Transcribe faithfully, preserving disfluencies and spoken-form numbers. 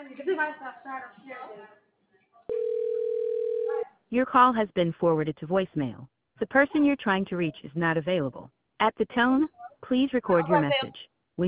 Your call has been forwarded to voicemail. The person you're trying to reach is not available. At the tone, please record your message.